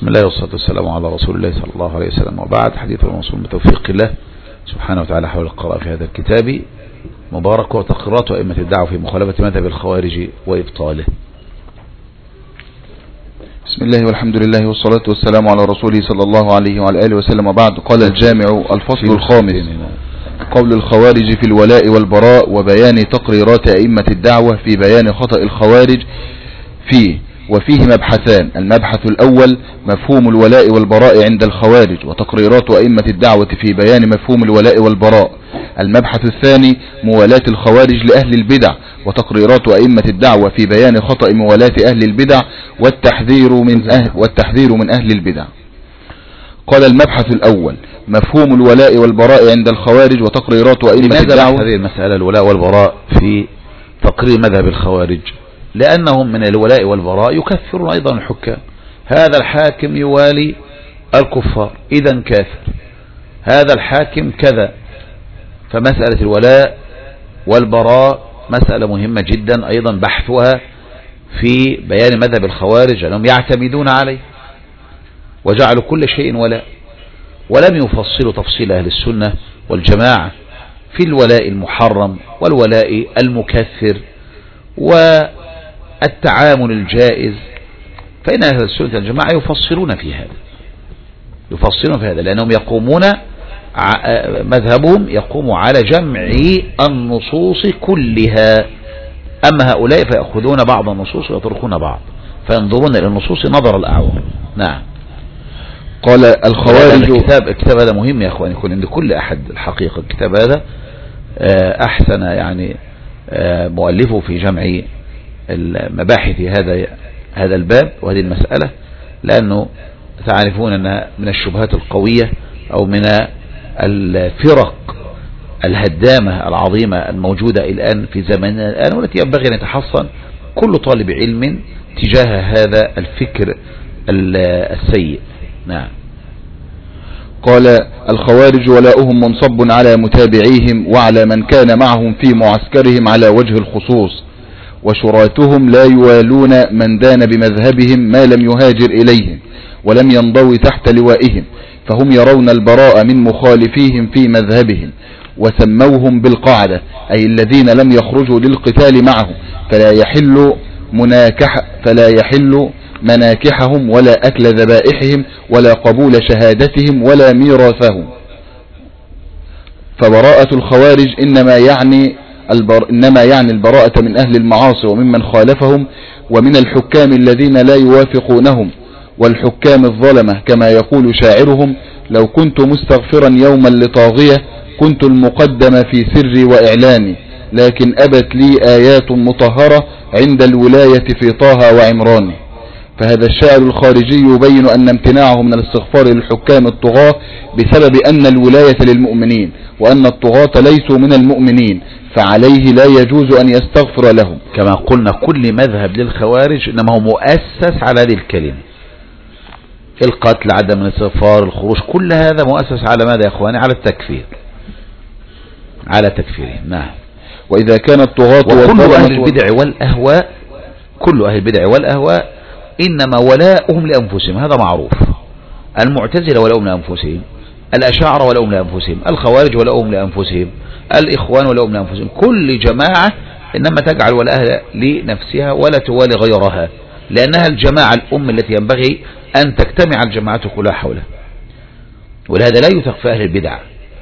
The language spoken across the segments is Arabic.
بسم الله والصلاة والسلام على رسول الله صلى الله عليه وسلم، وبعد. حديث الموصول بتوفيق الله سبحانه وتعالى حول القراءة في هذا الكتاب مبارك، وتقريرات أئمة الدعوة في مخالفة مذهب الخوارج وإبطاله. بسم الله والحمد لله والصلاة والسلام على رسوله صلى الله عليه وعلى آله وسلم، وبعد. قال الجامع: الفصل الخامس: قول الخوارج في الولاء والبراء، وبيان تقريرات أئمة الدعوة في بيان خطأ الخوارج فيه. وفيه مبحثان: المبحث الأول مفهوم الولاء والبراء عند الخوارج وتقريرات أئمة الدعوة في بيان مفهوم الولاء والبراء. المبحث الثاني موالاة الخوارج لأهل البدع وتقريرات أئمة الدعوة في بيان خطأ موالاة أهل البدع والتحذير من أهل البدع. قال: المبحث الأول مفهوم الولاء والبراء عند الخوارج وتقريرات أئمة الدعوة. لماذا هذه المسألة الولاء والبراء في تقرير مذهب الخوارج؟ لأنهم من الولاء والبراء يكفرون أيضا الحكام. هذا الحاكم يوالي الكفار إذا كافر، هذا الحاكم كذا. فمسألة الولاء والبراء مسألة مهمة جدا أيضا بحثها في بيان مذهب الخوارج، أنهم يعتمدون عليه وجعلوا كل شيء ولاء، ولم يفصلوا تفصيل أهل السنة والجماعة في الولاء المحرم والولاء المكفر والتعامل الجائز. فإن أهل السنة والجماعة يفصلون في هذا لأنهم يقومون مذهبهم يقوم على جمع النصوص كلها. أما هؤلاء فيأخذون بعض النصوص ويتركون بعض، فينظرون إلى النصوص نظر الأعوام. نعم. قال الخوارج. الكتاب هذا مهم يا أخوان، يكون عند كل أحد الحقيقة. الكتاب هذا أحسن يعني مؤلفه في جمع المباحث هذا الباب وهذه المسألة، لأنه تعرفون أن من الشبهات القوية أو من الفرق الهدامة العظيمة الموجودة الآن في زماننا الآن، والتي ينبغي أن يتحصن كل طالب علم تجاه هذا الفكر السيء. نعم. قال: الخوارج ولاؤهم منصب على متابعيهم وعلى من كان معهم في معسكرهم على وجه الخصوص، وشراتهم لا يوالون من دان بمذهبهم ما لم يهاجر إليهم ولم ينضوي تحت لوائهم، فهم يرون البراء من مخالفيهم في مذهبهم، وسموهم بالقاعدة، أي الذين لم يخرجوا للقتال معهم، فلا يحل مناكحهم ولا أكل ذبائحهم ولا قبول شهادتهم ولا ميراثهم. فبراءة الخوارج إنما يعني البراءة من أهل المعاصي وممن خالفهم ومن الحكام الذين لا يوافقونهم والحكام الظلمة، كما يقول شاعرهم: لو كنت مستغفرا يوما لطاغية كنت المقدم في سري وإعلاني، لكن أبت لي آيات مطهرة عند الولاية في طه وعمران. فهذا الشاعر الخارجي يبين أن امتناعه من الاستغفار للحكام الطغاة بسبب أن الولاية للمؤمنين، وأن الطغاة ليسوا من المؤمنين، فعليه لا يجوز أن يستغفر لهم. كما قلنا كل مذهب للخوارج إنما هو مؤسس على هذه الكلمة: القتل، عدم الاستغفار، الخروج، كل هذا مؤسس على ماذا يا أخواني؟ على التكفير، على تكفيرهم. نعم. وإذا كان الطغاة وكل أهل البدع والأهواء، كل أهل البدع والأهواء إنما ولاؤهم لأنفسهم، هذا معروف. المعتزلة ولاؤهم لأنفسهم، الأشاعرة ولاؤهم لأنفسهم، الخوارج ولاؤهم لأنفسهم، الإخوان ولاؤهم لأنفسهم. كل جماعة إنما تجعل ولاءها لنفسها ولا توالي غيرها، لأنها الجماعة الأم التي ينبغي أن تجتمع الجماعات كلها حولها. ولهذا لا يثق في أهل البدع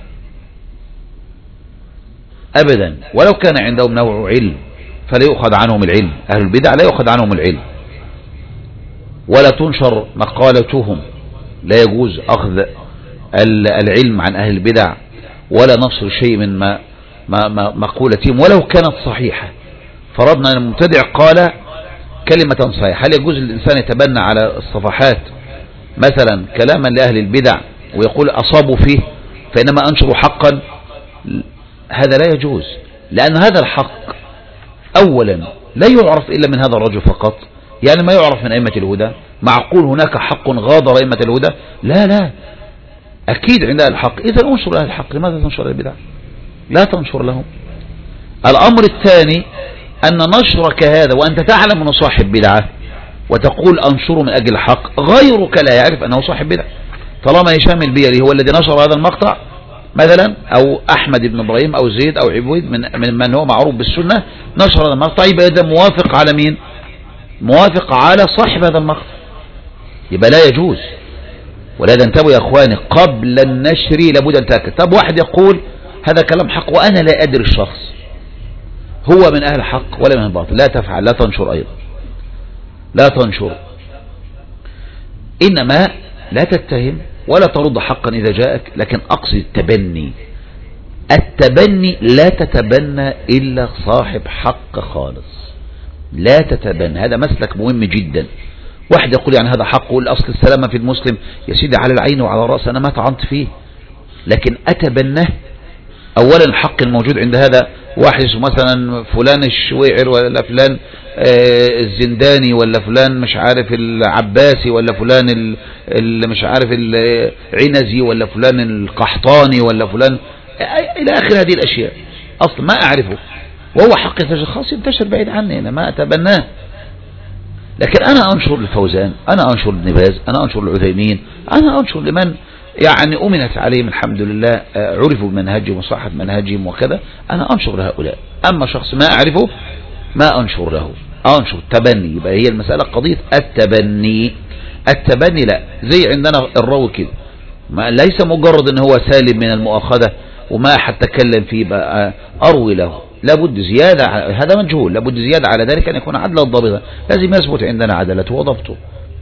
أبدا، ولو كان عندهم نوع علم فلا يؤخذ عنهم العلم. أهل البدع لا يؤخذ عنهم العلم ولا تنشر مقالتهم، لا يجوز أخذ العلم عن أهل البدع ولا نشر شيء من مقولتهم ولو كانت صحيحة. فرضنا أن المبتدع قال كلمة صحيحة، هل يجوز للإنسان يتبنى على الصفحات مثلا كلاما لأهل البدع ويقول أصابوا فيه فإنما أنشروا حقا؟ هذا لا يجوز، لأن هذا الحق أولا لا يعرف إلا من هذا الرجل فقط، يعني ما يعرف من أئمة الهدى. معقول هناك حق غادر أئمة الهدى؟ لا، أكيد عند الحق. إذا انشر أهل الحق، لماذا تنشر البدع؟ لا تنشر لهم. الأمر الثاني أن نشرك هذا وأنت تعلم أنه صاحب بدعة وتقول أنشره من أجل الحق، غيرك لا يعرف أنه صاحب بدعة. طالما هشام البيلي هو الذي نشر هذا المقطع مثلا، أو أحمد بن إبراهيم أو زيد أو عبيد من هو معروف بالسنة نشر هذا المقطع، يبقى إذا موافق على مين؟ موافق على صاحب هذا المقطع، يبقى لا يجوز. ولذا انتبهوا يا أخواني، قبل النشر لابد أن تأكد. طب واحد يقول هذا كلام حق وأنا لا أدري الشخص هو من أهل الحق ولا من الباطل، لا تفعل، لا تنشر أيضا، لا تنشر. إنما لا تتهم ولا ترد حقا إذا جاءك، لكن أقصد التبني. التبني لا تتبنى إلا صاحب حق خالص، لا تتبنى. هذا مسلك مهم جدا. واحد يقول يعني هذا حق، والأصل السلامة في المسلم، يا سيدي على العين وعلى الرأس، أنا ما طعنت فيه، لكن أتبناه. أولا الحق الموجود عند هذا واحد مثلا فلان الشويعر ولا فلان الزنداني ولا فلان مش عارف العباسي ولا فلان مش عارف العنزي ولا فلان القحطاني ولا فلان إلى آخر هذه الأشياء، أصلا ما أعرفه وهو حق ينتشر، خلاص ينتشر بعيد عني، أنا ما أتبناه. لكن أنا أنشر لفوزان، أنا أنشر لابن باز، أنا أنشر للعثيمين، أنا أنشر لمن يعني أمنت عليهم الحمد لله، عرفوا بمنهجهم وصحة منهجهم وكذا، أنا أنشر لهؤلاء. أما شخص ما أعرفه ما أنشر له، أنشر تبني. يبقى هي المسألة قضية التبني. التبني لا زي عندنا الراوي كده، ليس مجرد ان هو سالم من المؤاخذة وما أحد تكلم فيه بقى أروي له، لابد زيادة، هذا مجهول، لابد زيادة على ذلك أن يكون عدلا ضابطا، لازم يثبت عندنا عدالته وضبطه،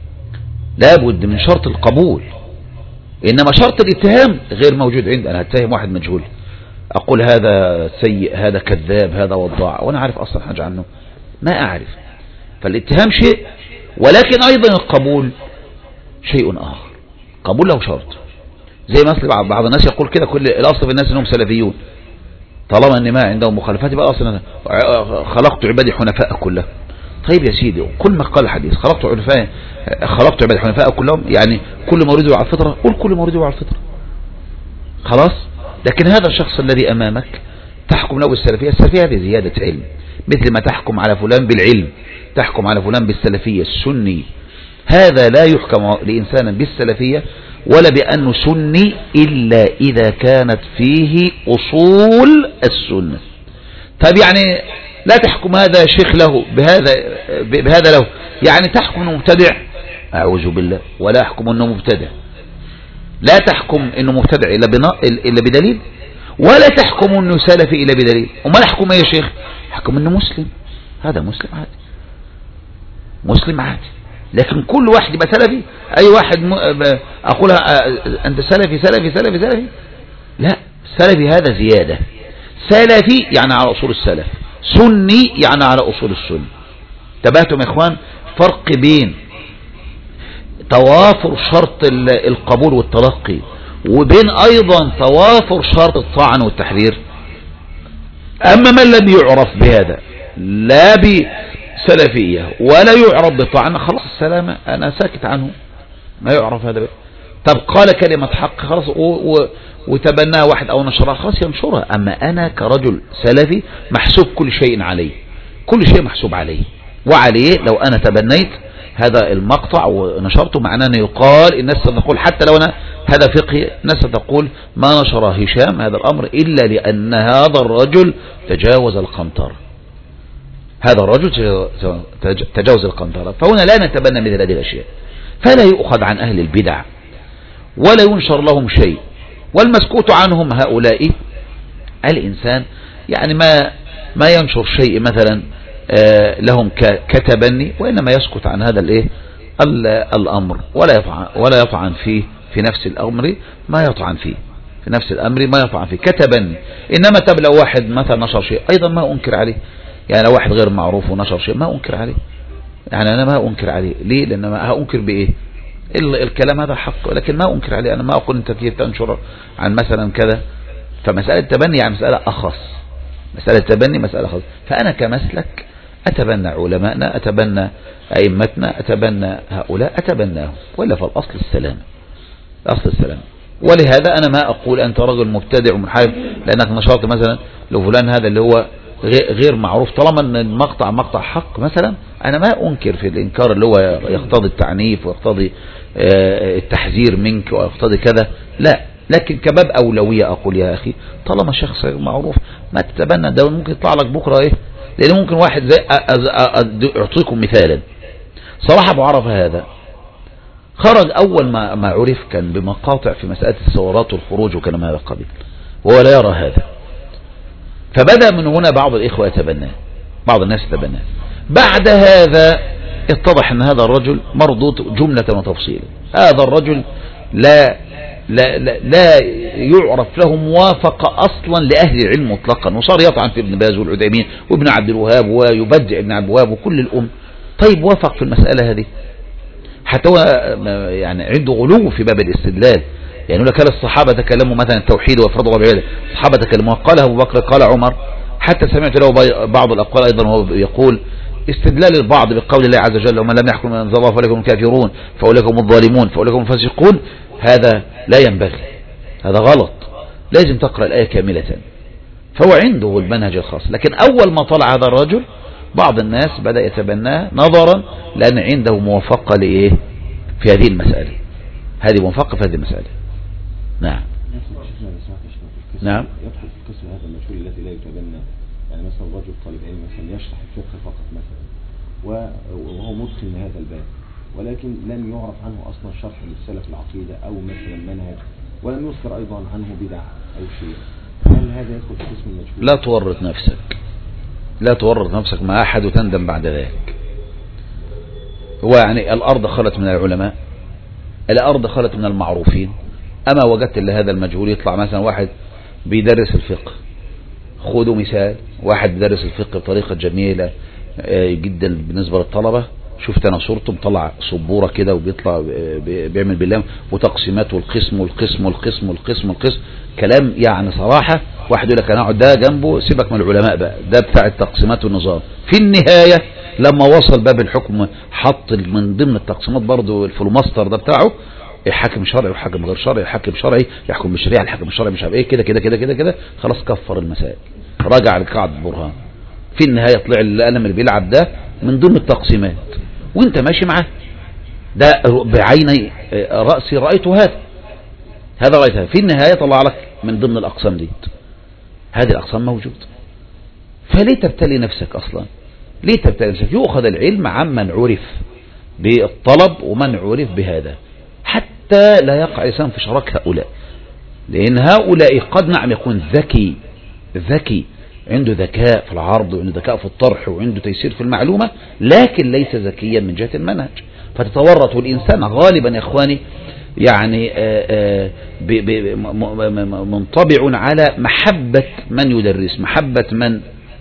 لابد من شرط القبول. إنما شرط الاتهام غير موجود عندي. أنا هتهم واحد مجهول، أقول هذا سيء، هذا كذاب، هذا وضاع، وأنا عارف أصلا حاجة عنه ما أعرف. فالاتهام شيء، ولكن أيضا القبول شيء آخر. قبول له شرط، زي مثل بعض الناس يقول كده كل الأصل في الناس أنهم سلفيون، طالما أن ما عندهم مخالفات يبقى أصلا خلقت عبادي حنفاء كلهم. طيب يا سيدي، كل ما قال الحديث خلقت عبادي حنفاء كلهم، يعني كل ما يريدوا على الفطرة، قل كل ما يريدوا على الفطرة خلاص. لكن هذا الشخص الذي أمامك تحكم له بالسلفية، السلفية هذه زيادة علم، مثل ما تحكم على فلان بالعلم تحكم على فلان بالسلفية السني. هذا لا يحكم لإنسان بالسلفية ولا بأنه سني إلا إذا كانت فيه أصول السنة. طيب يعني لا تحكم هذا شيخ له بهذا له، يعني تحكم أنه مبتدع، أعوذ بالله، ولا أحكم أنه مبتدع، لا تحكم أنه مبتدع إلا بدليل، ولا تحكم أنه سلفي إلا بدليل. وما نحكم يا شيخ؟ حكم أنه مسلم، هذا مسلم عادي، مسلم عادي. لكن كل واحد يبقى سلفي، أي واحد أقولها أنت سلفي سلفي سلفي سلفي، لا، سلفي هذا زيادة، سلفي يعني على أصول السلف، سني يعني على أصول السنة. تبعتم يا إخوان فرق بين توافر شرط القبول والتلقي وبين أيضا توافر شرط الطعن والتحرير. أما من لم يعرف بهذا لا بسلفية ولا يعرف بطعن، خلاص السلامة، أنا ساكت عنه، ما يعرف هذا. طب قال كلمة حق خلاص وتبناها واحد أو نشرها، خلاص ينشرها. أما أنا كرجل سلفي محسوب كل شيء علي، كل شيء محسوب علي وعليه. لو أنا تبنيت هذا المقطع ونشرته معناه أنه يقال، الناس ستقول حتى لو أنا هذا فقهي، الناس ستقول ما نشر هشام هذا الأمر إلا لأن هذا الرجل تجاوز القنطرة، هذا الرجل تجاوز القنطرة. فهنا لا نتبنى مثل هذه الأشياء، فلا يؤخذ عن أهل البدع ولا ينشر لهم شيء، والمسكوت عنهم هؤلاء الإنسان يعني ما ينشر شيء مثلا لهم كتبني، وإنما يسكت عن هذا الأمر ولا يطعن فيه في نفس الأمر ما يطعن فيه، في نفس الأمر ما يطعن فيه كتبني. إنما لو واحد مثلا نشر شيء أيضا ما أنكر عليه، يعني لو واحد غير معروف ونشر شيء ما أنكر عليه، يعني أنا ما أنكر عليه. ليه؟ لأن ما أنكر بإيه؟ الكلام هذا حق، لكن ما أنكر عليه. أنا ما أقول أنت كيف تنشر عن مثلا كذا. فمسألة التبني يعني مسألة أخص، مسألة التبني مسألة خاصة. فأنا كمسلك أتبنى علماءنا، أتبنى أئمتنا، أتبنى هؤلاء، أتبناهم، ولا فالأصل السلام، الأصل السلام. ولهذا أنا ما أقول أنت رجل مبتدع ومنحرف لأنك نشرت مثلا لو فلان هذا اللي هو غير معروف، طالما ان المقطع مقطع حق مثلا انا ما انكر في الانكار اللي هو يقتضي التعنيف ويقتضي التحذير منك ويقتضي كذا، لا، لكن كباب اولوية اقول يا اخي طالما شخص معروف ما تتبنى ده، ممكن يطلع لك بكرة ايه، لان ممكن واحد زي اعطيكم مثالا. صلاح ابو عرفة هذا خرج اول ما عرف كان بمقاطع في مسألة الثورات والخروج وكلام هذا القبيل، وهو لا يرى هذا، فبدأ من هنا بعض الإخوة يتبناه، بعض الناس يتبناه. بعد هذا اتضح أن هذا الرجل مردود جملة وتفصيلا، هذا الرجل لا يعرف له موافقة أصلا لأهل العلم مطلقا، وصار يطعن في ابن باز والعثيمين وابن عبد الوهاب ويبدع ابن عبد الوهاب وكل الأم. طيب وافق في المسألة هذه، حتى هو يعني عنده غلو في باب الاستدلال، يعني لك الصحابة تكلموا مثلا التوحيد وافراد الله بعباده، الصحابة تكلموا، قال أبو بكر قال عمر، حتى سمعت له بعض الأقوال أيضا وهو يقول استدلال البعض بقول الله عز وجل ومن لم يحكم من أنزل الله فأولئك هم الكافرون فأولئك هم الظالمون فأولئك هم الفاسقون، هذا لا ينبغي، هذا غلط، لازم تقرأ الآية كاملة. فهو عنده المنهج الخاص، لكن أول ما طلع هذا الرجل بعض الناس بدأ يتبناه نظرا لأن عنده موافقة لإيه في هذه المسألة، هذه موافقة في هذه المسألة. نعم نعم. يدخل في القسم هذا المجهول الذي لا يتبنى، يعني مثلا رجل طالب علم مثلا يشرح الفقه فقط مثلا وهو مدخل لهذا الباب، ولكن لم يعرف عنه اصلا شرح للسلف العقيده او مثلا منهج، ولم يذكر ايضا عنه بدع او شيء، هل هذا يدخل في قسم المجهول؟ لا تورط نفسك، لا تورط نفسك مع احد وتندم بعد ذلك. هو يعني الارض خلت من العلماء، الارض خلت من المعروفين، اما وجدت لهذا المجهول يطلع مثلا واحد بيدرس الفقه، خذوا مثال واحد بيدرس الفقه بطريقة جميلة جدا بالنسبة للطلبة، شفت انا صورته مطلع سبورة كده وبيطلع بيعمل بالله وتقسيمات والقسم والقسم والقسم والقسم والقسم، كلام يعني صراحة واحد يقول لك انا اقعد ده جنبه، سيبك من العلماء بقى، ده بتاع التقسيمات والنظام. في النهاية لما وصل باب الحكم حط من ضمن التقسيمات برضو الفلوماستر ده بتاعه حاكم شرعي وحاكم غير شرعي، حاكم شرعي يحكم بالشريعه، الحاكم الشرعي مش عارف ايه، كده كده كده كده كده، خلاص كفر المسائل، راجع لقاعده البرهان. في النهايه طلع القلم اللي بيلعب ده من ضمن التقسيمات وانت ماشي معاه، ده بعيني راسي رايته هذا رايته، في النهايه طلع لك من ضمن الاقسام دي، هذه الاقسام موجوده. فليه تبتلي نفسك اصلا؟ ليه تبتلي نفسك؟ يؤخذ العلم عمن عرف بالطلب ومن عرف بهذا، حتى لا يقع الإنسان في شراك هؤلاء، لأن هؤلاء قد نعم يكون ذكي عنده ذكاء في العرض وعنده ذكاء في الطرح وعنده تيسير في المعلومة، لكن ليس ذكيا من جهة المنهج، فتتورط. والإنسان غالبا يا إخواني يعني منطبع على محبة من يدرس، محبة من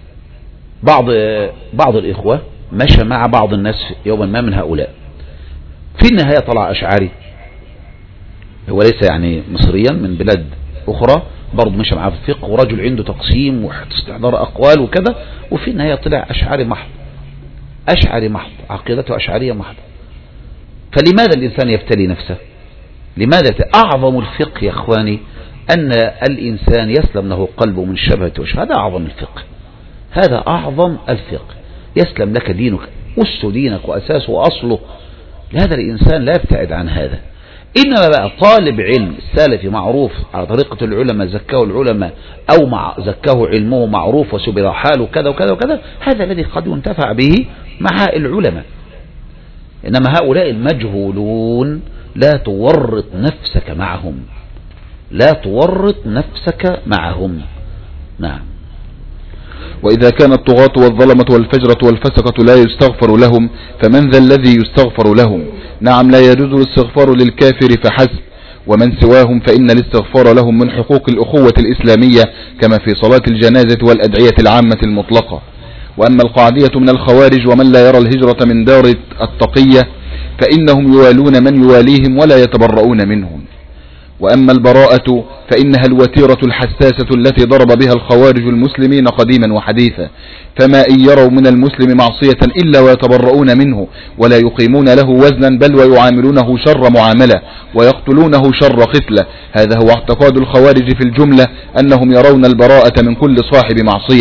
بعض الإخوة مشى مع بعض الناس يوما ما من هؤلاء، في النهاية طلع أشعري، هو ليس يعني مصريا من بلاد أخرى، برضه مشى معاه في الفقه ورجل عنده تقسيم واستحضار أقوال وكذا، وفي النهاية طلع أشعري محض، أشعري محض، عقيدته أشعرية محض. فلماذا الإنسان يبتلي نفسه؟ لماذا أعظم الفقه يا إخواني أن الإنسان يسلم له قلبه من الشبهة والشبهة، هذا أعظم الفقه، هذا أعظم الفقه، يسلم لك دينك، أس دينك وأساسه وأصله، لهذا الإنسان لا يبتعد عن هذا. إنما بقى طالب علم السلفي معروف على طريقة العلماء، زكاه العلماء أو زكاه علمه معروف وسبر حاله كذا وكذا وكذا، هذا الذي قد ينتفع به مع العلماء. إنما هؤلاء المجهولون لا تورط نفسك معهم، لا تورط نفسك معهم. نعم. وإذا كان الطغاة والظلمة والفجرة والفسقة لا يستغفر لهم، فمن ذا الذي يستغفر لهم؟ نعم، لا يجوز الاستغفار للكافر فحسب، ومن سواهم فإن الاستغفار لهم من حقوق الأخوة الإسلامية كما في صلاة الجنازة والأدعية العامة المطلقة. وأما القاعدية من الخوارج ومن لا يرى الهجرة من دار التقية فإنهم يوالون من يواليهم ولا يتبرؤون منهم. وأما البراءة فإنها الوتيرة الحساسة التي ضرب بها الخوارج المسلمين قديما وحديثا، فما إن يروا من المسلم معصية إلا ويتبرؤون منه ولا يقيمون له وزنا، بل ويعاملونه شر معاملة ويقتلونه شر قتلة. هذا هو اعتقاد الخوارج في الجملة، أنهم يرون البراءة من كل صاحب معصية،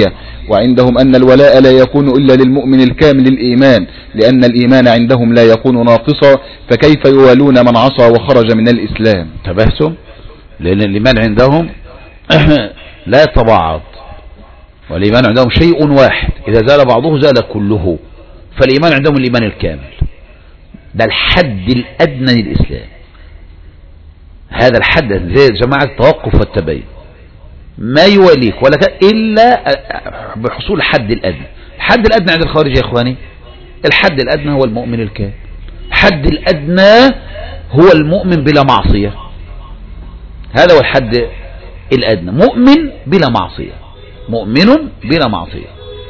وعندهم أن الولاء لا يكون إلا للمؤمن الكامل الإيمان، لأن الإيمان عندهم لا يكون ناقصا، فكيف يوالون من عصى وخرج من الإسلام؟ انتبهتم؟ لأن الإيمان عندهم لا يتباعض، والإيمان عندهم شيء واحد، إذا زال بعضه زال كله. فالإيمان عندهم الإيمان الكامل، ده الحد الأدنى للإسلام. هذا الحد زي جماعة التوقف والتبين، ما يوليك ولا إلا بحصول الحد الأدنى. الحد الأدنى عند الخارج يا إخواني، الحد الأدنى هو المؤمن الكامل. الحد الأدنى هو المؤمن بلا معصية، هذا هو الحد الأدنى، مؤمن بلا معصية، مؤمن بلا معصية.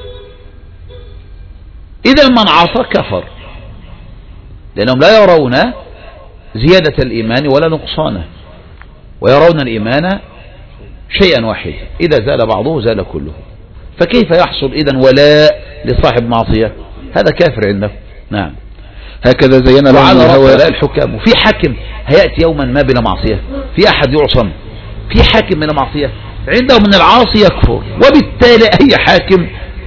إذا من عصى كفر، لأنهم لا يرون زيادة الإيمان ولا نقصانه، ويرون الإيمان شيئا واحدا، إذا زال بعضه زال كله. فكيف يحصل إذن ولاء لصاحب معصية؟ هذا كافر عنده. نعم. هكذا زين لهم الهوى الحكام. وفي حاكم هيأتي يوما ما بلا معصية، في أحد يعصم، في حاكم بلا معصية، عنده من العاصي يكفر، وبالتالي أي حاكم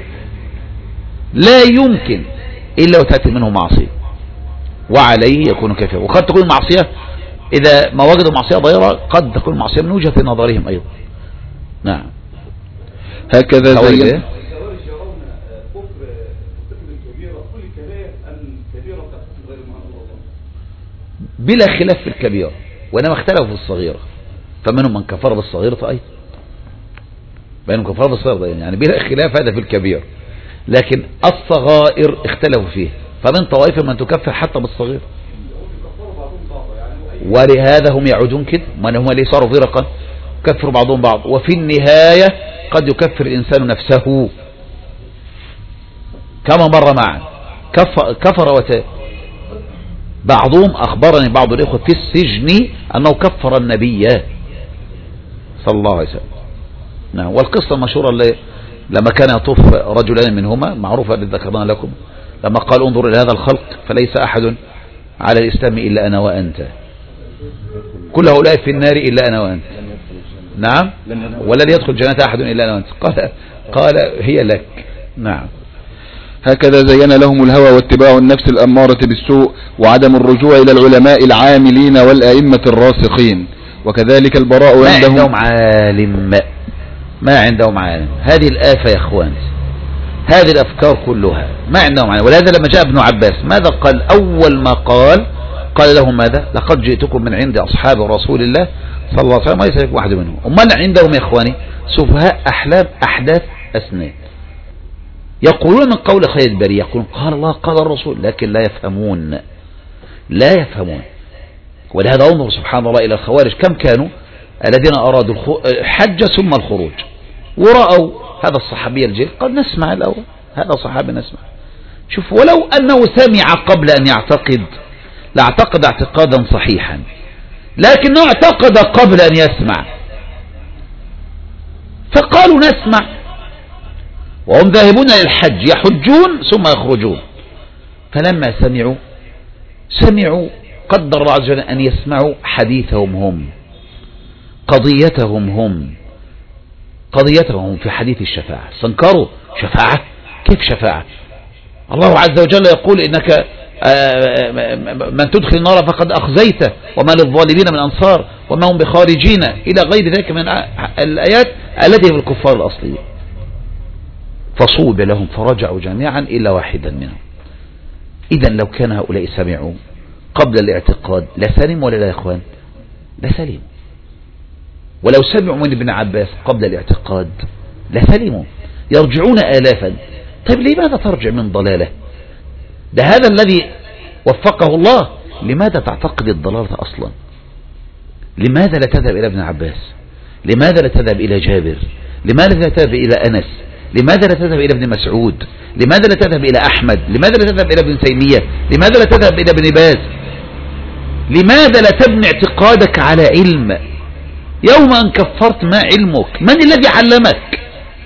لا يمكن إلا وتأتي منه معصية وعليه يكون كافر. وقد تكون معصية إذا ما وجدوا معصية ضيرة، قد تكون معصية من وجهة نظرهم أيضا. نعم. هكذا زين بلا خلاف في الكبيرة، وإنما اختلفوا في الصغيرة، فمنهم من كفر بالصغيرة أيضا، بينهم كفر بالصغيرة يعني بلا خلاف هذا في الكبير، لكن الصغائر اختلفوا فيه، فمن طوائف من تكفر حتى بالصغير، ولهذا هم يعودون كده، من هم اللي صاروا فرقا كفروا بعضهم بعض، وفي النهاية قد يكفر الإنسان نفسه كما مر معا، كفر وتاب. بعضهم أخبرني بعض الإخوة في السجن أنه كفر النبي صلى الله عليه وسلم. نعم. والقصة المشهورة اللي لما كان يطوف رجلان منهما معروفة التي ذكرنا لكم، لما قال انظر إلى هذا الخلق فليس أحد على الإسلام إلا أنا وأنت، كل هؤلاء في النار إلا أنا وأنت. نعم. ولن يدخل جنة أحد إلا أنا وأنت. قال هي لك. نعم. هكذا زين لهم الهوى واتباع النفس الأمارة بالسوء، وعدم الرجوع إلى العلماء العاملين والأئمة الراسخين، وكذلك البراء ما عندهم ما عندهم عالم. هذه الآفة يا أخوان، هذه الأفكار كلها ما عندهم عالم. ولهذا لما جاء ابن عباس ماذا قال؟ أول ما قال لهم ماذا؟ لقد جئتكم من عند أصحاب رسول الله صلى الله عليه وسلم وليس لكم واحد منهم. أمال عندهم يا إخواني سفهاء أحلام أحداث أسنان، يقولون من قول خير البرية، يقولون قال الله قال الرسول، لكن لا يفهمون. ولهذا انظر سبحان الله إلى الخوارج كم كانوا الذين أرادوا الحج ثم الخروج، ورأوا هذا الصحابي الجليل، قد نسمع الأول هذا صحابي نسمع، شوف ولو أنه سمع قبل أن يعتقد لاعتقد اعتقادا صحيحا، لكنه اعتقد قبل أن يسمع، فقالوا نسمع، وهم ذاهبون للحج يحجون ثم يخرجون، فلما سمعوا قدر الله عز وجل أن يسمعوا حديثهم هم، قضيتهم هم في حديث الشفاعة، استنكروا شفاعة، كيف شفاعة؟ الله عز وجل يقول إنك من تدخل النار فقد أخزيته وما للظالمين من أنصار وما هم بخارجين إلى غير ذلك من الآيات التي في الكفار الأصليين. فصوب لهم فرجعوا جميعا إلا واحدا منهم. إذا لو كان هؤلاء سمعوا قبل الاعتقاد لسلموا ولا لا يا إخوان؟ لسلموا. ولو سمعوا من ابن عباس قبل الاعتقاد لسلموا، يرجعون آلافا. طيب لماذا ترجع من ضلاله؟ ده هذا الذي وفقه الله، لماذا تعتقد الضلالة أصلا؟ لماذا لا تذهب إلى ابن عباس؟ لماذا لا تذهب إلى جابر؟ لماذا لا تذهب إلى أنس؟ لماذا لا تذهب إلى ابن مسعود؟ لماذا لا تذهب إلى أحمد؟ لماذا لا تذهب إلى ابن تيمية؟ لماذا لا تذهب إلى ابن باز؟ لماذا لا تبني اعتقادك على علم؟ يوم أن كفرت ما علمك؟ من الذي علمك؟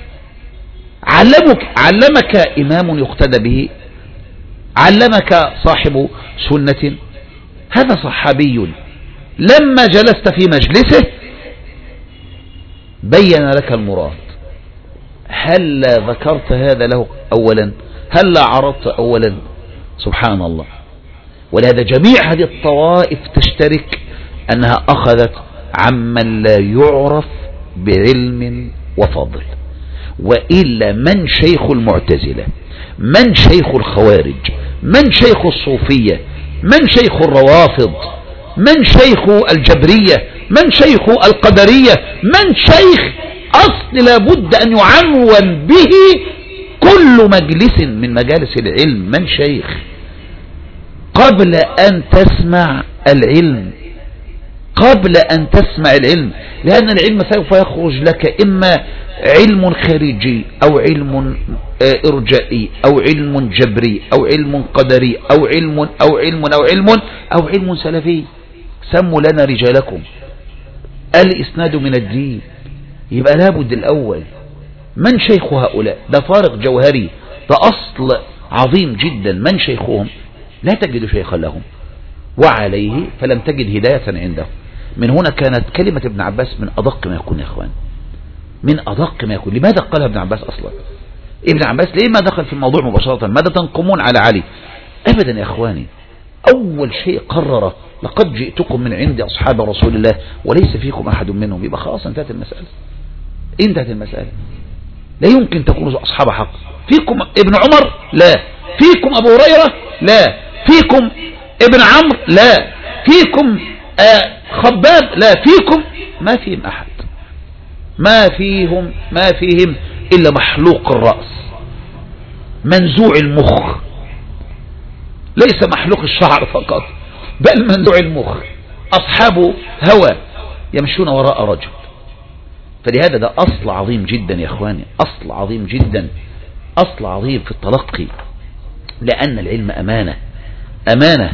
علمك إمام يقتدى به؟ علمك صاحب سنة؟ هذا صحابي لما جلست في مجلسه بين لك المراد، هل ذكرت هذا له أولا؟ هل عرضت أولا؟ سبحان الله. ولهذا جميع هذه الطوائف تشترك أنها أخذت عمن لا يعرف بعلم وفضل. وإلا من شيخ المعتزلة، من شيخ الخوارج، من شيخ الصوفية، من شيخ الروافض، من شيخ الجبرية، من شيخ القدرية، من شيخ أصل لابد أن يعنون به كل مجلس من مجالس العلم. من شيخ قبل أن تسمع العلم، قبل أن تسمع العلم، لأن العلم سوف يخرج لك إما علم خارجي أو علم إرجائي أو علم جبري أو علم قدري أو علم سلفي. سموا لنا رجالكم. الإسناد من الدين. يبقى لابد الأول من شيخ هؤلاء؟ ده فارق جوهري، ده أصل عظيم جدا. من شيخهم؟ لا تجد شيخا لهم، وعليه فلم تجد هداية عنده. من هنا كانت كلمة ابن عباس من أدق ما يكون يا أخوان، من أدق ما يكون. لماذا قالها ابن عباس أصلا؟ ابن عباس ليه ما دخل في الموضوع مباشرة؟ ماذا تنقمون على علي؟ أبدا يا أخواني. أول شيء قرر لقد جئتكم من عند أصحاب رسول الله وليس فيكم أحد منهم. يبقى خلاص انتهت المسألة، انتهت المسألة. لا يمكن تكونوا أصحاب حق. فيكم ابن عمر؟ لا. فيكم أبو هريرة؟ لا. فيكم ابن عمرو؟ لا. فيكم خباب؟ لا. فيكم ما فيهم أحد، ما فيهم إلا محلوق الرأس منزوع المخ، ليس محلوق الشعر فقط بل منزوع المخ. أصحاب هوى يمشون وراء رجل. فلهذا ده أصل عظيم جدا يا أخواني، أصل عظيم جدا، أصل عظيم في التلقي. لأن العلم أمانة، أمانة،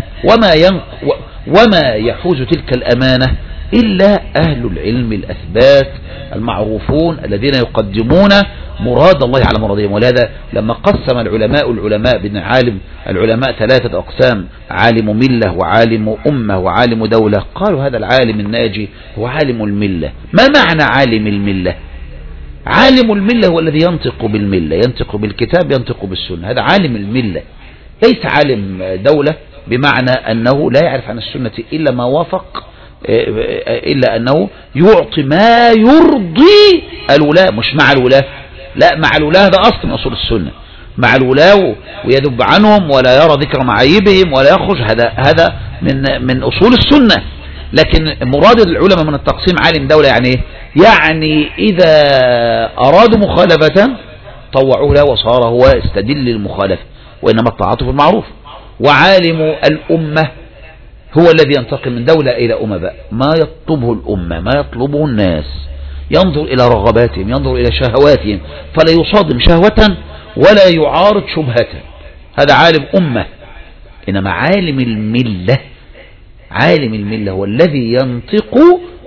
وما يحوز تلك الأمانة إلا أهل العلم الأثبات المعروفون الذين يقدمون مراد الله على مرادهم. ولهذا لما قسم العلماء بين العلماء 3 أقسام: عالم ملة وعالم أمة وعالم دولة، قالوا هذا العالم الناجي هو عالم الملة. ما معنى عالم الملة؟ عالم الملة هو الذي ينطق بالملة، ينطق بالكتاب، ينطق بالسنة، هذا عالم الملة. ليس عالم دولة بمعنى أنه لا يعرف عن السنة إلا ما وافق، إلا أنه يعطي ما يرضي الولاة، مش مع الولاة، لا، مع الولاة هذا أصل من أصول السنة، مع الولاة ويذب عنهم ولا يرى ذكر معايبهم ولا يخرج، هذا من أصول السنة. لكن مراد العلماء من التقسيم عالم دولة يعني إيه؟ يعني إذا أرادوا مخالفة طوعوه له وصار هو استدل للمخالفة، وإنما الطاعة في المعروف. وعالم الأمة هو الذي ينتقل من دولة إلى أمة، ما يطلبه الأمة، ما يطلبه الناس، ينظر إلى رغباتهم، ينظر إلى شهواتهم، فلا يصادم شهوة ولا يعارض شبهة. هذا عالم أمة. إنما عالم الملة، عالم الملة هو الذي ينطق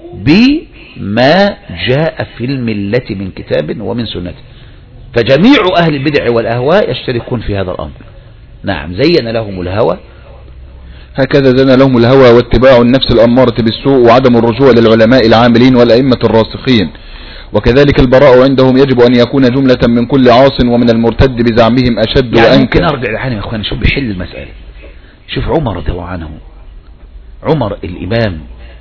بما جاء في الملة من كتاب ومن سنة. فجميع أهل البدع والأهواء يشتركون في هذا الأمر. نعم، زين لهم الهوى، هكذا زين لهم الهوى واتباع النفس الأمارة بالسوء وعدم الرجوع للعلماء العاملين والأئمة الراسخين. وكذلك البراء عندهم يجب أن يكون جملة من كل عاص ومن المرتد بزعمهم أشد يعني وأنكى. ممكن أرجع لحالي يا أخواني، شوف بيحل المسألة. شوف عمر رضي الله عنه، عمر الإمام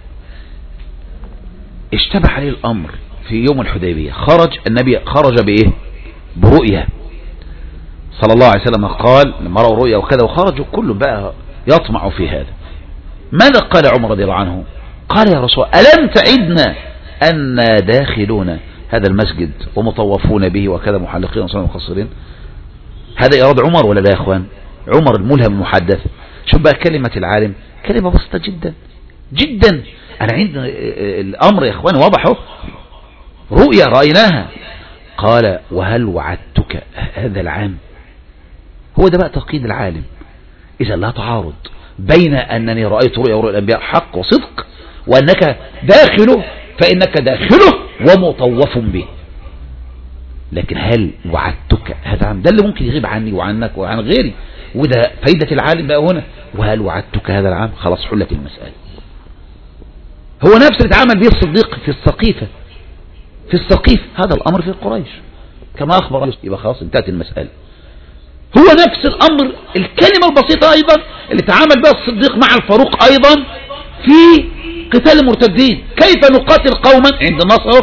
اشتبه عليه الأمر في يوم الحديبية. النبي خرج بإيه؟ برؤية صلى الله عليه وسلم، قال لما رأوا رؤيا وكذا وخرجوا كله بقى يطمع في هذا. ماذا قال عمر رضي الله عنه؟ قال يا رسول الله ألم تعدنا أن داخلون هذا المسجد ومطوفون به وكذا محلقين وصنع مقصرين؟ هذا إرادة عمر ولا لا يا أخوان؟ عمر الملهم المحدث. شوف بقى كلمة العالم كلمة بسيطة جدا جدا. أنا عندنا الأمر يا أخوان واضح، رؤيا رأيناها. قال وهل وعدتك هذا العام؟ هو ده بقى تقييد العالم. إذا لا تعارض بين أنني رأيت رؤيا ورؤيا الأنبياء حق وصدق، وأنك داخله فإنك داخله ومطوف به. لكن هل وعدتك هذا عام؟ ده اللي ممكن يغيب عني وعنك وعن غيري، وده فايدة العالم بقى هنا. وهل وعدتك هذا العام؟ خلاص حلت المسألة. هو نفس اللي اتعامل به الصديق في السقيفة، في السقيف. هذا الأمر في قريش، كما أخبر، يبقى خلاص انتهت المسألة. هو نفس الأمر الكلمة البسيطة أيضا اللي تعامل بها الصديق مع الفاروق أيضا في قتال المرتدين. كيف نقاتل قوما عند النصر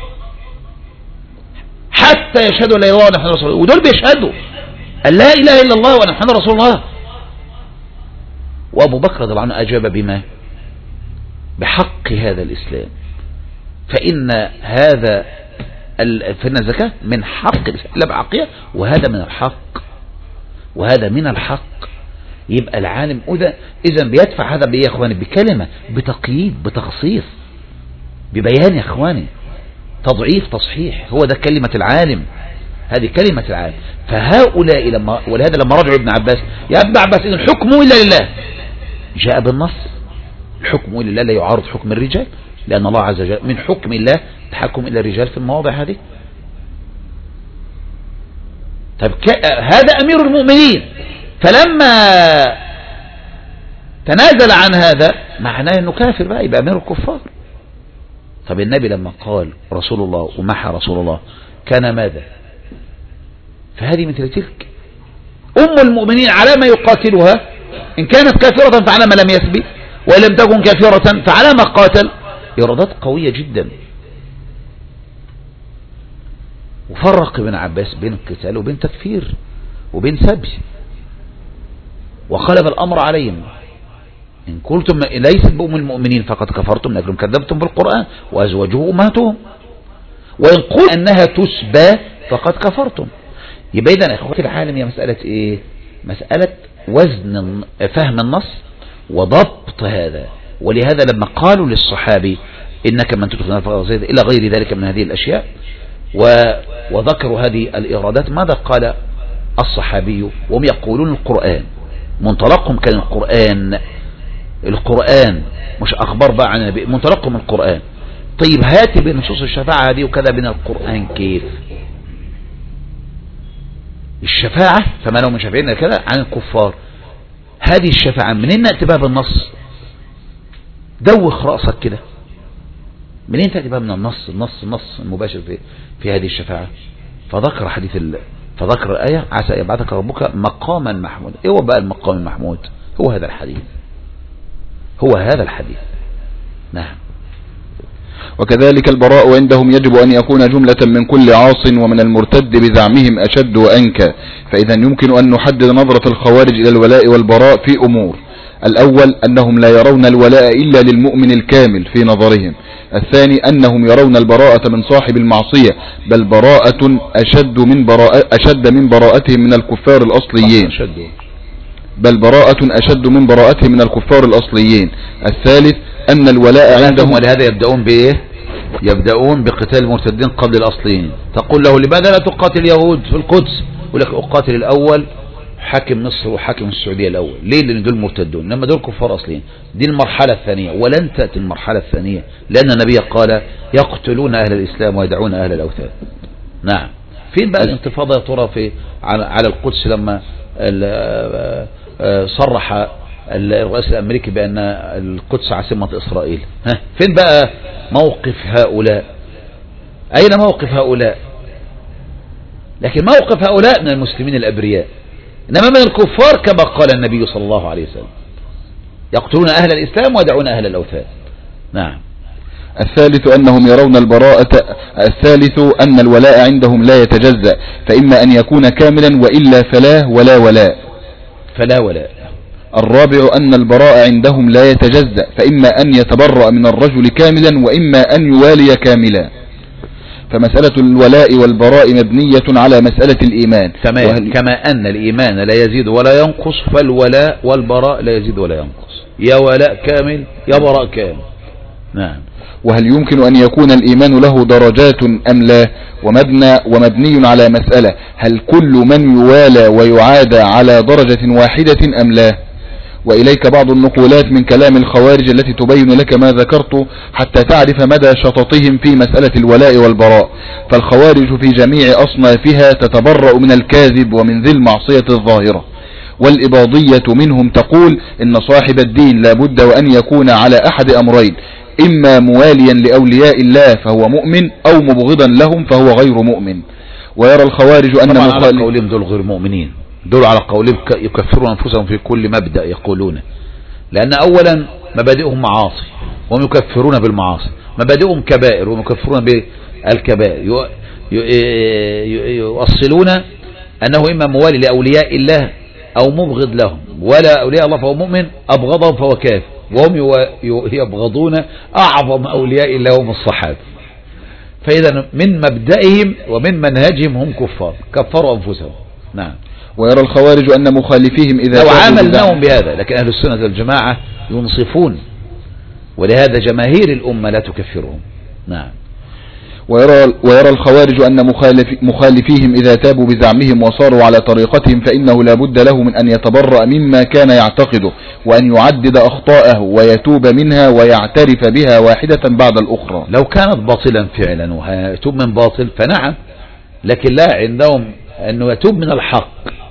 حتى يشهدوا لا إله إلا الله وأن محمدا رسول الله، ودول بيشهدوا أن لا إله إلا الله وأن محمدا رسول الله. وأبو بكر طبعا أجاب بما بحق هذا الإسلام، فإن هذا فإن الزكاة من حق الإسلام لا بعقية، وهذا من الحق، وهذا من الحق. يبقى العالم إذا بيدفع هذا بإيه يا إخواني؟ بكلمة، بتقييد، بتخصيص، ببيان يا إخواني، تضعيف، تصحيح. هو ده كلمة العالم، هذه كلمة العالم. فهؤلاء ولهذا لما رجعوا ابن عباس، يا ابن عباس إن الحكم إلا لله، جاء بالنص الحكم إلا لله لا يعارض حكم الرجال، لأن الله عز وجل من حكم الله تحكم إلى الرجال في المواضع هذه. طب هذا أمير المؤمنين، فلما تنازل عن هذا معناه أنه كافر بقى، يبقى أمير الكفار. طب النبي لما قال رسول الله ومحى رسول الله كان ماذا؟ فهذه مثل تلك. أم المؤمنين على ما يقاتلها، إن كانت كافرة فعلى ما لم يثبت، وإن لم تكن كافرة فعلى ما قاتل. إرادات قوية جدا. وفرق ابن عباس بين القتال وبين تكفير وبين سبي، وقلب الأمر عليهم. إن قلتم ليست بأم المؤمنين فقد كفرتم لأنكم كذبتم بالقرآن وأزواجه أمهاتهم، وإن قلت أنها تسبى فقد كفرتم. يبقى إذن أخواتي العالم هي مسألة إيه؟ مسألة وزن فهم النص وضبط هذا. ولهذا لما قالوا للصحابي إنك من تدخل النار زيد إلى غير ذلك من هذه الأشياء وذكروا هذه الإرادات، ماذا قال الصحابي وهم يقولون القرآن؟ منطلقهم كان القرآن مش أخبار بقى عن النبي، منطلقهم القرآن. طيب هاتي بنصوص الشفاعة هذه وكذا بين القرآن كيف؟ الشفاعة فما لو من شفعين كذا عن الكفار، هذه الشفاعة منين نأتي بها بالنص؟ دوخ رأسك كده، منين تأتي بها من النص المباشر في هذه الشفاعة؟ فذكر فذكر الآية عسى يبعثك ربك مقاما محمودا. ايه هو بقى المقام المحمود؟ هو هذا الحديث. نعم. وكذلك البراء عندهم يجب أن يكون جملة من كل عاص ومن المرتد بزعمهم أشد وأنكى. فإذا يمكن أن نحدد نظرة الخوارج إلى الولاء والبراء في أمور: الأول أنهم لا يرون الولاء إلا للمؤمن الكامل في نظرهم. الثاني أنهم يرون البراءة من صاحب المعصية، بل براءة أشد من براءتهم من الكفار الأصليين. الثالث أن الولاء عندهم، ولهذا يبدأون بإيه؟ يبدأون بقتال المرتدين قبل الأصليين. تقول له لماذا لا تقاتل اليهود في القدس؟ يقول لك أقاتل الأول حاكم مصر وحاكم السعودية الأول. ليه؟ لأن دول مرتدون، إنما دول كفار أصليين. دي المرحلة الثانية، ولن تأتي المرحلة الثانية لأن النبي قال يقتلون أهل الإسلام ويدعون أهل الأوثان. نعم. فين بقى الانتفاضة يا ترى على القدس لما صرح الرئيس الأمريكي بأن القدس عاصمة إسرائيل؟ فين بقى موقف هؤلاء؟ أين موقف هؤلاء؟ لكن موقف هؤلاء من المسلمين الأبرياء، إنما من الكفار كما قال النبي صلى الله عليه وسلم يقتلون أهل الإسلام ويدعون أهل الأوثان. نعم. الثالث أنهم يرون أن الولاء عندهم لا يتجزأ، فإما أن يكون كاملا وإلا فلا ولاء. الرابع أن البراء عندهم لا يتجزأ، فإما أن يتبرأ من الرجل كاملا وإما أن يوالي كاملا. فمسألة الولاء والبراء مبنية على مسألة الإيمان. كما أن الإيمان لا يزيد ولا ينقص، فالولاء والبراء لا يزيد ولا ينقص، يا ولاء كامل يا براء كامل. نعم. وهل يمكن أن يكون الإيمان له درجات أم لا؟ ومبني على مسألة: هل كل من يوالى ويعادى على درجة واحدة أم لا؟ وإليك بعض النقولات من كلام الخوارج التي تبين لك ما ذكرت حتى تعرف مدى شططهم في مسألة الولاء والبراء. فالخوارج في جميع أصنافها تتبرأ من الكاذب ومن ذي المعصية الظاهرة. والإباضية منهم تقول إن صاحب الدين لا بد وأن يكون على أحد أمرين: إما مواليا لأولياء الله فهو مؤمن، أو مبغضا لهم فهو غير مؤمن. ويرى الخوارج أن طبعا على قولهم دول غير مؤمنين، دول على قولهم يكفرون أنفسهم في كل مبدأ يقولونه، لأن أولا مبادئهم معاصي وهم يكفرون بالمعاصي، مبادئهم كبائر وهم يكفرون بالكبائر، يؤصلون أنه إما موالي لأولياء الله أو مبغض لهم، ولا أولياء الله فهو مؤمن، أبغضهم فهو كافر، وهم يبغضون أعظم أولياء الله هم الصحابة. فإذا من مبدئهم ومن منهجهم هم كفار، كفروا أنفسهم. نعم. ويرى الخوارج أن مخالفيهم إذا لو عاملناهم بهذا، لكن أهل السنة والجماعة ينصفون، ولهذا جماهير الأمة لا تكفرهم. نعم. ويرى الخوارج أن مخالفيهم إذا تابوا بزعمهم وصاروا على طريقتهم فإنه لا بد له من أن يتبرأ مما كان يعتقده، وأن يعدد أخطاءه ويتوب منها ويعترف بها واحدة بعد الأخرى. لو كانت باطلا فعلا ويتوب من باطل فنعم، لكن لا عندهم أنه يتوب من الحق،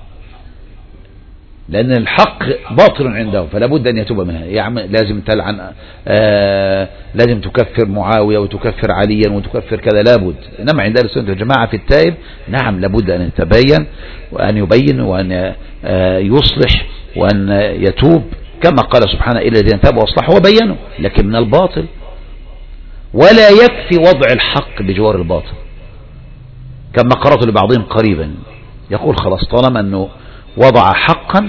لأن الحق باطل عندهم فلا بد أن يتوب منها. يعني لازم تلعن، لازم تكفر معاوية وتكفر عليا وتكفر كذا، لابد. إنما عند أهل السنة والجماعة في التائب نعم لابد أن يتبين وأن يبين وأن يصلح وأن يتوب، كما قال سبحانه إلا الذين تابوا وأصلحوا وبينوا، لكن من الباطل. ولا يكفي وضع الحق بجوار الباطل، كما قرأت لبعضهم قريبا يقول خلاص طالما أنه وضع حقا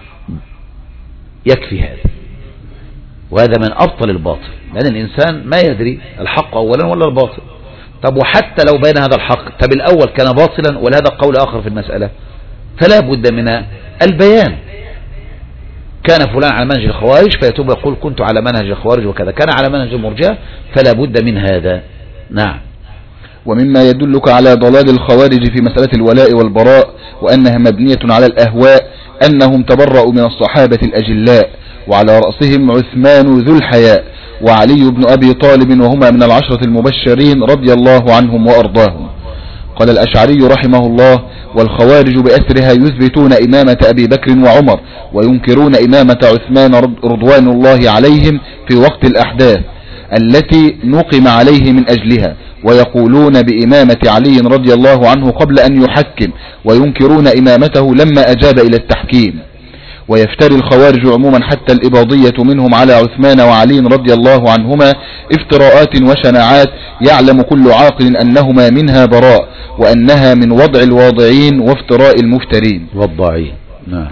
يكفي هذا، وهذا من أبطل الباطل، لأن الإنسان ما يدري الحق أولا ولا الباطل. طب وحتى لو بين هذا الحق، طب الأول كان باطلا ولهذا قول آخر في المسألة، فلا بد من البيان. كان فلان على منهج الخوارج فيتوب يقول كنت على منهج الخوارج وكذا، كان على منهج المرجئة، فلا بد من هذا. نعم. ومما يدلك على ضلال الخوارج في مسألة الولاء والبراء وأنها مبنية على الأهواء أنهم تبرأوا من الصحابة الأجلاء، وعلى رأسهم عثمان ذو الحياء وعلي بن أبي طالب، وهما من العشرة المبشرين رضي الله عنهم وأرضاهم. قال الأشعري رحمه الله: والخوارج بأسرها يثبتون إمامة أبي بكر وعمر، وينكرون إمامة عثمان رضوان الله عليهم في وقت الأحداث التي نقم عليه من أجلها، ويقولون بإمامة علي رضي الله عنه قبل أن يحكم، وينكرون إمامته لما أجاب إلى التحكيم. ويفتري الخوارج عموما حتى الإباضية منهم على عثمان وعلي رضي الله عنهما افتراءات وشناعات يعلم كل عاقل أنهما منها براء، وأنها من وضع الواضعين وافتراء المفترين والضعين. نعم.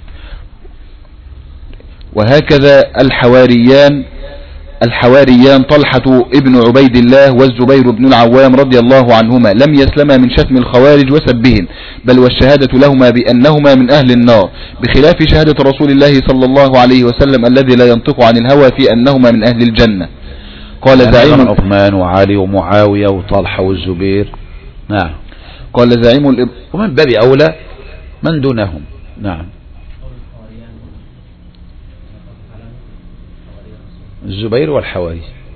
وهكذا الحواريان طلحة ابن عبيد الله والزبير بن العوام رضي الله عنهما لم يسلما من شتم الخوارج وسبهم، بل والشهادة لهما بأنهما من أهل النار، بخلاف شهادة رسول الله صلى الله عليه وسلم الذي لا ينطق عن الهوى في أنهما من أهل الجنة. قال زعيم عثمان وعلي ومعاوية وطلحة والزبير. نعم. قال زعيم ومن باب أولى من دونهم. نعم. الزبير والحواري،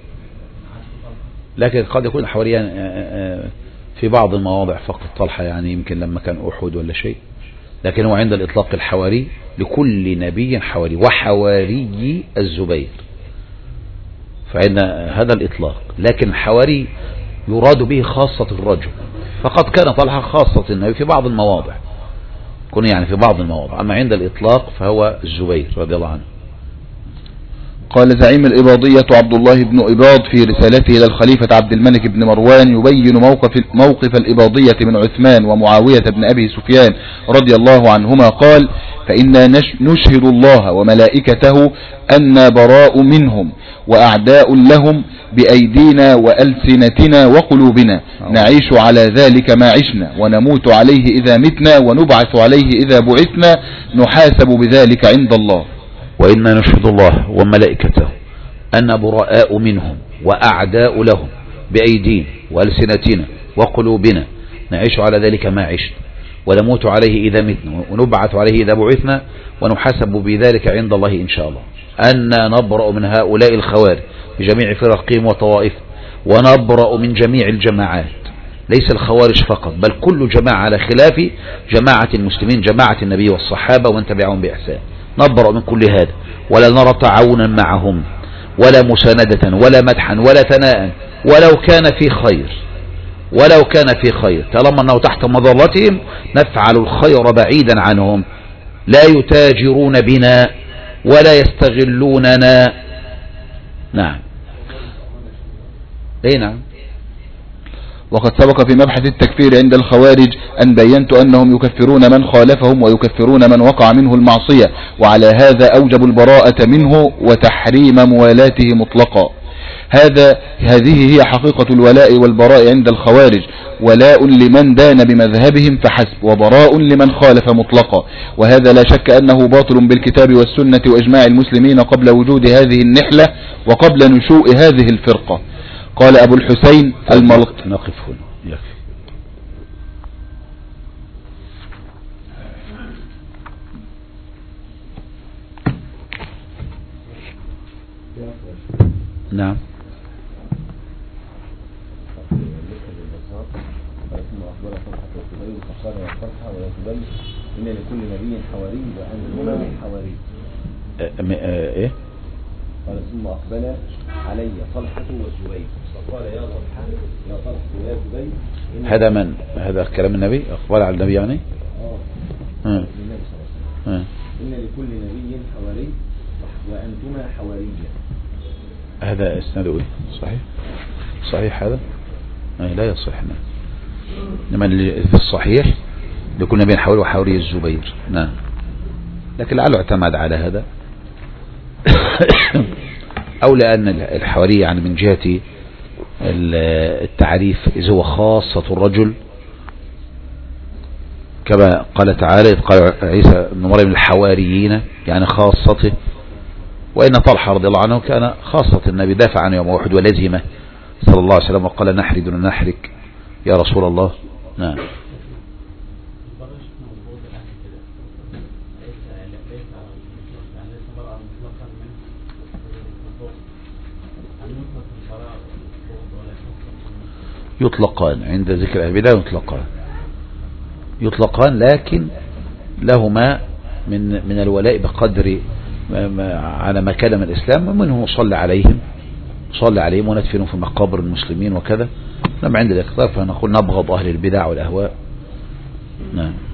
لكن قد يكون الحواريان في بعض المواضع فقط، طلحة يعني يمكن لما كان أحد ولا شيء، لكن هو عند الإطلاق الحواري لكل نبي حواري، وحواري الزبير، فإن هذا الإطلاق. لكن الحواري يراد به خاصة الرجل، فقد كان طلحة خاصة النبي في بعض المواضع، كون يعني في بعض المواضع، أما عند الإطلاق فهو الزبير رضي الله عنه. قال زعيم الإباضية عبد الله بن إباض في رسالته إلى الخليفة عبد الملك بن مروان يبين موقف الإباضية من عثمان ومعاوية بن أبي سفيان رضي الله عنهما، قال: فإنا نشهد الله وملائكته أن براء منهم وأعداء لهم بأيدينا وألسنتنا وقلوبنا، نعيش على ذلك ما عشنا، ونموت عليه إذا متنا، ونبعث عليه إذا بعثنا، نحاسب بذلك عند الله. وإنا نشهد الله وملائكته أن براء منهم وأعداء لهم بأيدينا وألسنتنا وقلوبنا، نعيش على ذلك ما عشنا، ونموت عليه إذا متنا، ونبعث عليه إذا بعثنا، ونحاسب بذلك عند الله إن شاء الله. أن نبرأ من هؤلاء الخوارج بجميع فرقهم وطوائف، ونبرأ من جميع الجماعات، ليس الخوارج فقط، بل كل جماعة على خلاف جماعة المسلمين، جماعة النبي والصحابة ومن تبعهم بإحسان. نبرأ من كل هذا، ولا نرى تعاونا معهم، ولا مساندة، ولا مدحا، ولا ثناء، ولو كان في خير، ولو كان في خير، طالما أنه تحت مظلتهم نفعل الخير بعيدا عنهم، لا يتاجرون بنا ولا يستغلوننا. نعم. اي نعم. وقد سبق في مبحث التكفير عند الخوارج أن بينت أنهم يكفرون من خالفهم ويكفرون من وقع منه المعصية، وعلى هذا أوجبوا البراءة منه وتحريم موالاته مطلقا. هذه هي حقيقة الولاء والبراء عند الخوارج، ولاء لمن دان بمذهبهم فحسب، وبراء لمن خالف مطلقا، وهذا لا شك أنه باطل بالكتاب والسنة وإجماع المسلمين قبل وجود هذه النحلة وقبل نشوء هذه الفرقة. قال أبو الحسين نقف هنا يكفي. نعم. إن لكل نبي حواري وأنتما من حواري. إيه؟ قال ثم أقبل علي طلحة والزبير فقال يا طلحة ويا زبير. هذا من؟ هذا كلام النبي؟ أقبل على النبي يعني؟ النبي صلى الله عليه وسلم. إن لكل نبي حواري وأنتما حوارية. هذا اسناده ايه؟ صحيح؟ صحيح هذا؟ لا يصح. انما في الصحيح لكل نبي حواري وحواري الزبير. نعم. لكن لعله اعتمد على هذا او لان الحواري يعني من جهة التعريف إذا هو خاصة الرجل، كما قال تعالى إذ قال عيسى بن مريم الحواريين، يعني خاصته. وإن طلحة رضي الله عنه كان خاصة النبي، دافع عنه يوم أحد ولزمه صلى الله عليه وسلم وقال نحري دون نحرك يا رسول الله. نعم. يطلقان عند ذكر البداية، يطلقان لكن لهما من الولاء بقدر على ما كان من الإسلام، ومنهم نصلي عليهم وندفنهم في مقابر المسلمين وكذا. لما عند الاختلاف فنقول نبغض أهل البدع والأهواء. نعم.